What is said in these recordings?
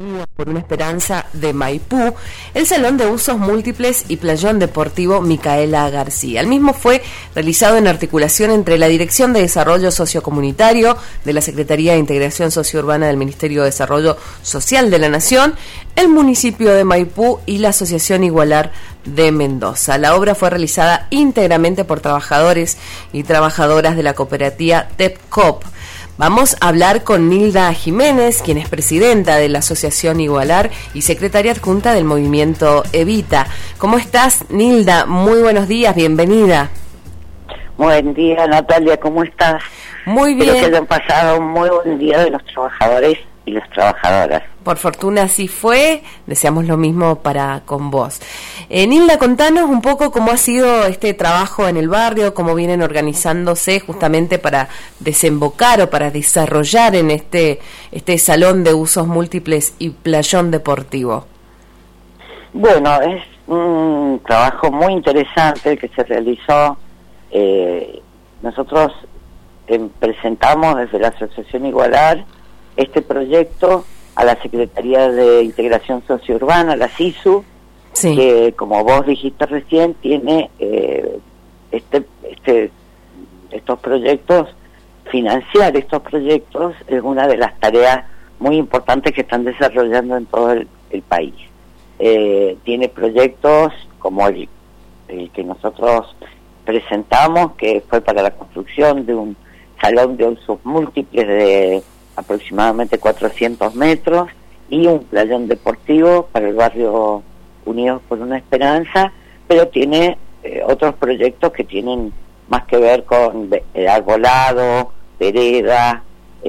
Por una Esperanza de Maipú, el Salón de Usos Múltiples y Playón Deportivo Micaela García. El mismo fue realizado en articulación entre la Dirección de Desarrollo Sociocomunitario de la Secretaría de Integración Sociourbana del Ministerio de Desarrollo Social de la Nación, el municipio de Maipú y la Asociación Igualar de Mendoza. La obra fue realizada íntegramente por trabajadores y trabajadoras de la cooperativa TEPCOP. Vamos a hablar con Nilda Jiménez, quien es presidenta de la Asociación Igualar y secretaria adjunta del movimiento Evita. ¿Cómo estás, Nilda? Muy buenos días, bienvenida. Buen día, Natalia, ¿cómo estás? Muy bien. Espero que hayan pasado un muy buen día de los trabajadores y las trabajadoras. Por fortuna así fue, deseamos lo mismo para con vos. Nilda, contanos un poco cómo ha sido este trabajo en el barrio, cómo vienen organizándose justamente para desembocar o para desarrollar en este salón de usos múltiples y playón deportivo. Bueno, es un trabajo muy interesante que se realizó. Nosotros presentamos desde la Asociación Igualar este proyecto a la Secretaría de Integración Sociourbana, la SISU, sí, que como vos dijiste recién, tiene estos proyectos, financiar estos proyectos es una de las tareas muy importantes que están desarrollando en todo el país. Tiene proyectos como el que nosotros presentamos, que fue para la construcción de un salón de usos múltiples de aproximadamente 400 metros y un playón deportivo para el barrio Unidos por una Esperanza, pero tiene otros proyectos que tienen más que ver con arbolado, vereda,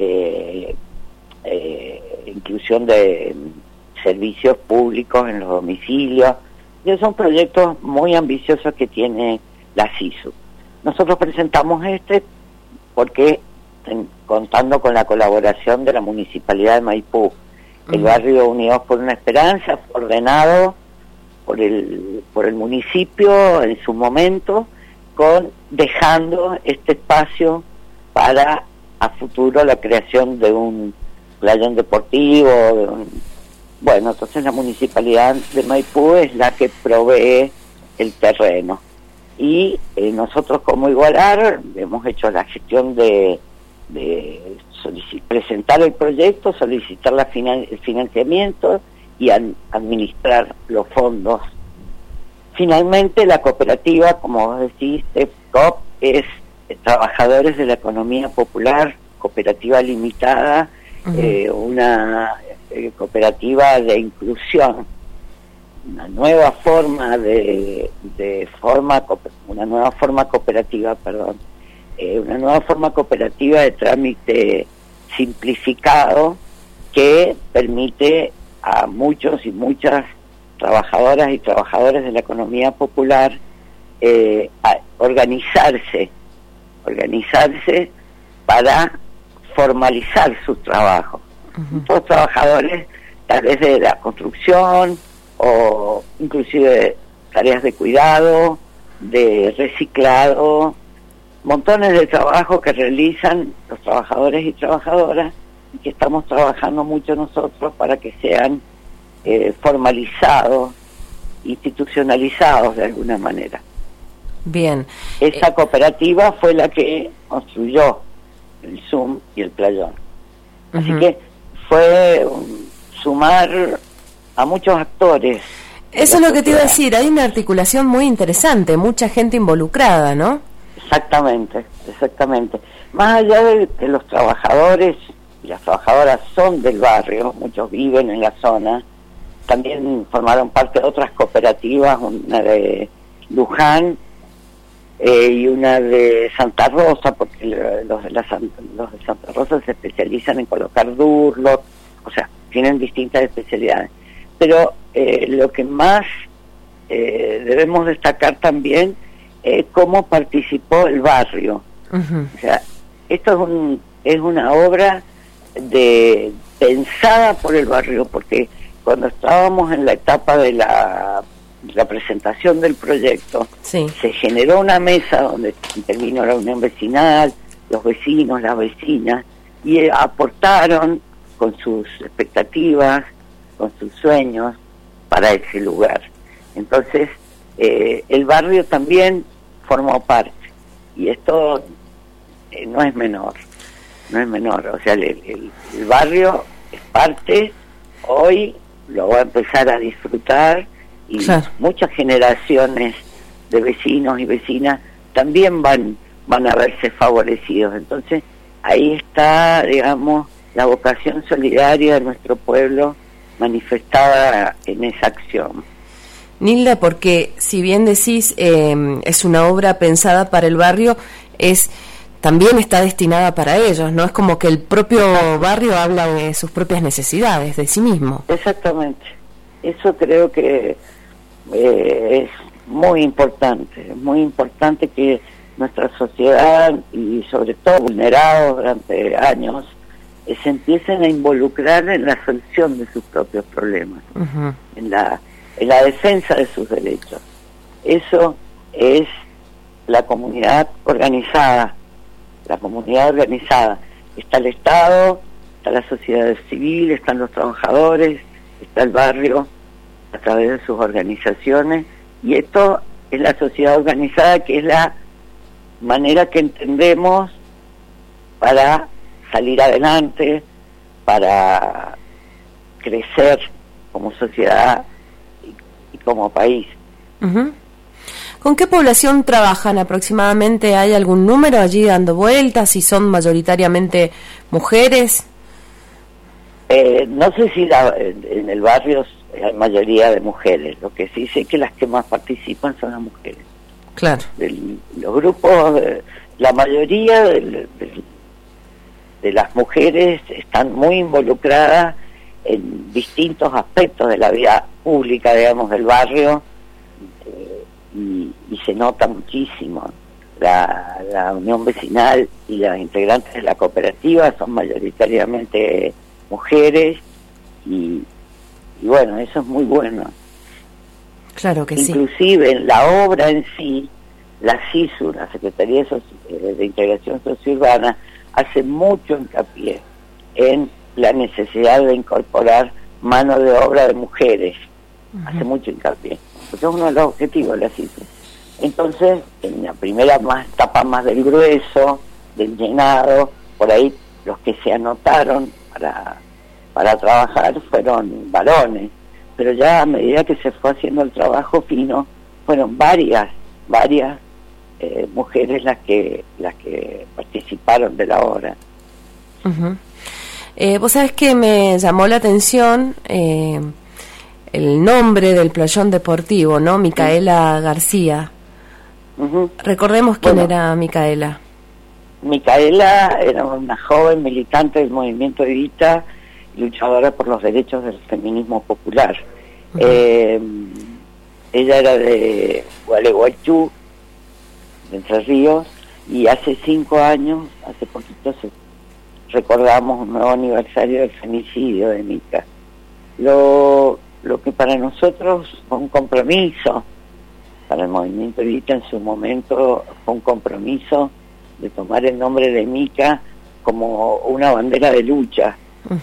inclusión de servicios públicos en los domicilios. Y son proyectos muy ambiciosos que tiene la SISU. Nosotros presentamos porque contando con la colaboración de la Municipalidad de Maipú. El barrio Unidos por una Esperanza fue ordenado por el municipio en su momento, dejando este espacio para a futuro la creación de un playón deportivo. Bueno, entonces la Municipalidad de Maipú es la que provee el terreno. Y nosotros como Igualar hemos hecho la gestión de presentar el proyecto, solicitar el financiamiento y administrar los fondos. Finalmente la cooperativa, como vos decís, TEPCOP, es Trabajadores de la Economía Popular, cooperativa limitada, una cooperativa de inclusión, una nueva forma cooperativa de trámite simplificado que permite a muchos y muchas trabajadoras y trabajadores de la economía popular organizarse para formalizar sus trabajos. Los trabajadores, tal vez de la construcción o inclusive tareas de cuidado, de reciclado, montones de trabajo que realizan los trabajadores y trabajadoras y que estamos trabajando mucho nosotros para que sean formalizados, institucionalizados de alguna manera. Bien. Esa cooperativa fue la que construyó el Zoom y el playón. Así que fue sumar a muchos actores. Eso es lo que te iba a decir, hay una articulación muy interesante, mucha gente involucrada, ¿no? Exactamente. Más allá de que los trabajadores y las trabajadoras son del barrio, muchos viven en la zona, también formaron parte de otras cooperativas, una de Luján y una de Santa Rosa, porque los de Santa Rosa se especializan en colocar durlos, o sea, tienen distintas especialidades. Pero lo que más debemos destacar también cómo participó el barrio. O sea, esto es una obra pensada por el barrio, porque cuando estábamos en la etapa de la presentación del proyecto, sí, se generó una mesa donde intervino la unión vecinal, los vecinos, las vecinas, y aportaron con sus expectativas, con sus sueños para ese lugar. Entonces, el barrio también formó parte, y esto no es menor, o sea, el barrio es parte, hoy lo va a empezar a disfrutar, y claro, muchas generaciones de vecinos y vecinas también van a verse favorecidos. Entonces, ahí está, digamos, la vocación solidaria de nuestro pueblo manifestada en esa acción. Nilda, porque si bien decís es una obra pensada para el barrio, también está destinada para ellos, ¿no? Es como que el propio barrio habla de sus propias necesidades, de sí mismo. Exactamente. Eso creo que es muy importante que nuestra sociedad, y sobre todo vulnerados durante años, se empiecen a involucrar en la solución de sus propios problemas, en la defensa de sus derechos. Eso es la comunidad organizada. Está el Estado, está la sociedad civil, están los trabajadores, está el barrio a través de sus organizaciones, y esto es la sociedad organizada, que es la manera que entendemos para salir adelante, para crecer como sociedad y como país. ¿Con qué población trabajan aproximadamente? ¿Hay algún número allí dando vueltas? ¿Si son mayoritariamente mujeres? No sé si en el barrio hay mayoría de mujeres. Lo que sí sé que las que más participan son las mujeres. Claro. Los grupos, la mayoría de las mujeres están muy involucradas en distintos aspectos de la vida pública, digamos, del barrio, y se nota muchísimo. La unión vecinal y las integrantes de la cooperativa son mayoritariamente mujeres, y bueno, eso es muy bueno. Claro que Inclusive en la obra en sí, la CISU, la Secretaría de Integración Sociourbana, hace mucho hincapié en la necesidad de incorporar mano de obra de mujeres. Hace mucho hincapié, porque es uno de los objetivos de la CISU. Entonces, en la primera etapa más del grueso, del llenado, por ahí los que se anotaron para trabajar fueron varones, pero ya a medida que se fue haciendo el trabajo fino, fueron varias mujeres las que participaron de la obra. Vos sabés que me llamó la atención el nombre del playón deportivo, ¿no? Micaela García. Recordemos quién era Micaela. Micaela era una joven militante del movimiento Evita, luchadora por los derechos del feminismo popular. Ella era de Gualeguaychú, de Entre Ríos, y hace 5 años, hace poquito, recordamos un nuevo aniversario del femicidio de Mica. Lo que para nosotros fue un compromiso, para el movimiento Evita en su momento fue un compromiso de tomar el nombre de Mica como una bandera de lucha.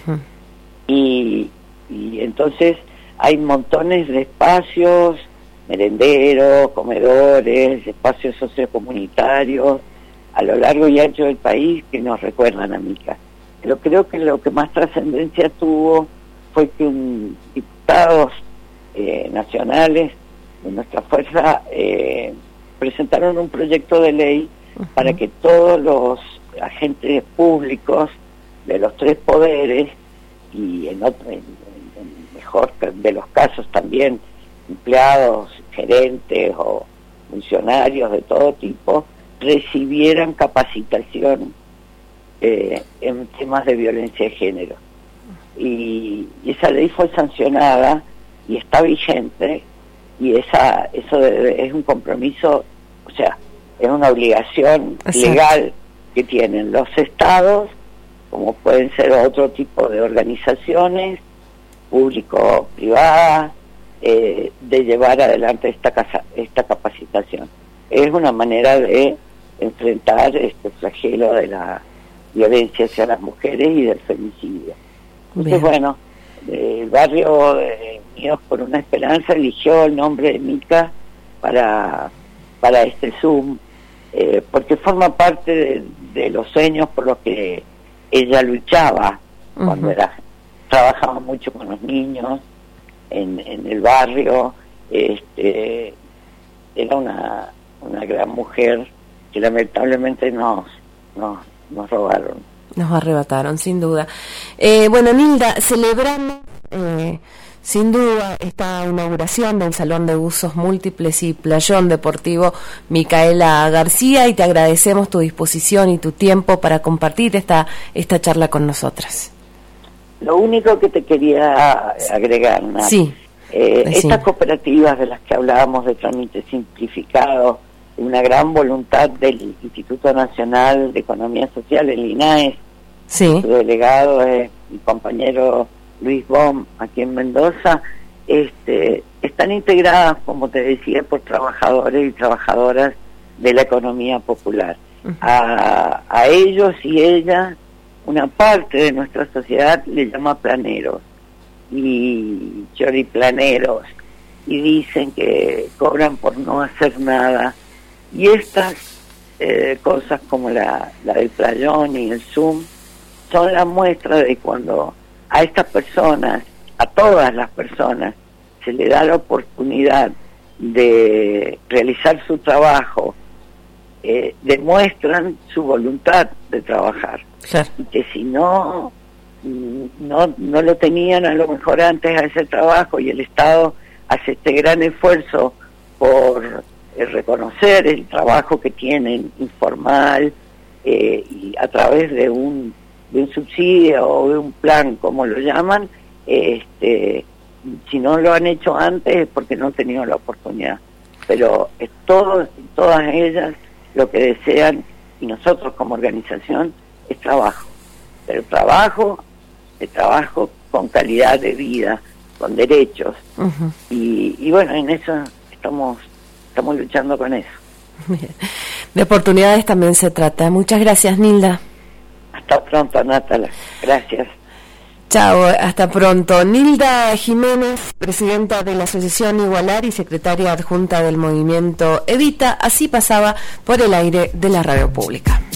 Y entonces hay montones de espacios, merenderos, comedores, espacios sociocomunitarios a lo largo y ancho del país que nos recuerdan a Mica. Pero creo que lo que más trascendencia tuvo fue que diputados nacionales de nuestra fuerza presentaron un proyecto de ley para que todos los agentes públicos de los 3 poderes, y en mejor de los casos también empleados, gerentes o funcionarios de todo tipo, recibieran capacitación en temas de violencia de género. Y esa ley fue sancionada y está vigente, y eso es un compromiso, o sea, es una obligación legal que tienen los estados, como pueden ser otro tipo de organizaciones público-privadas, de llevar adelante esta capacitación. Es una manera de enfrentar este flagelo de la violencia hacia las mujeres y del femicidio. Entonces, bueno, el barrio Unidos por una Esperanza eligió el nombre de Mica para este Zoom, porque forma parte de los sueños por los que ella luchaba cuando trabajaba mucho con los niños en el barrio. Era una gran mujer que lamentablemente nos robaron. Nos arrebataron, sin duda. Bueno, Nilda, celebramos sin duda esta inauguración del Salón de Usos Múltiples y Playón Deportivo Micaela García, y te agradecemos tu disposición y tu tiempo para compartir esta charla con nosotras. Lo único que te quería agregar, Nat, sí, estas cooperativas de las que hablábamos de trámite simplificado, una gran voluntad del Instituto Nacional de Economía Social, el INAES, sí. Su delegado es mi compañero Luis Bom, aquí en Mendoza, están integradas, como te decía, por trabajadores y trabajadoras de la economía popular. A ellos y ellas, una parte de nuestra sociedad le llama planeros y choriplaneros, y dicen que cobran por no hacer nada. Y estas cosas como la del playón y el Zoom son la muestra de cuando a estas personas, a todas las personas, se le da la oportunidad de realizar su trabajo, demuestran su voluntad de trabajar. Claro. Y que si no lo tenían a lo mejor antes a ese trabajo, y el Estado hace este gran esfuerzo por reconocer el trabajo que tienen informal, y a través de un subsidio o de un plan, como lo llaman, si no lo han hecho antes es porque no han tenido la oportunidad. Pero todas ellas lo que desean, y nosotros como organización, es trabajo, pero trabajo con calidad de vida, con derechos. Y bueno, en eso estamos luchando con eso. Bien. De oportunidades también se trata. Muchas gracias, Nilda. Hasta pronto, Natalia. Gracias. Chao, hasta pronto. Nilda Jiménez, presidenta de la Asociación Igualar y secretaria adjunta del movimiento Evita, así pasaba por el aire de la radio pública.